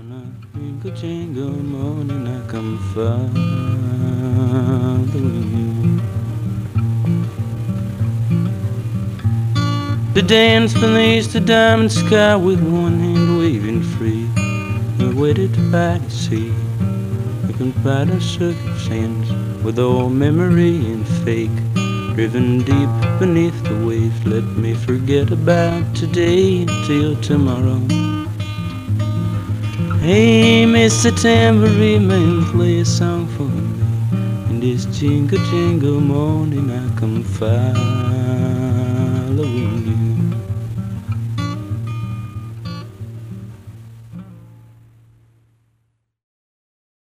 On a jingle jingle morning I come following you to dance beneath the diamond sky with one hand waving free. I waited by the sea, looking by the circumstance with all memory and fake, driven deep beneath the waves. Let me forget about today until tomorrow. Hey, Mr. Tambourine Man, play a song for me. In this jingle jingle morning I come following you.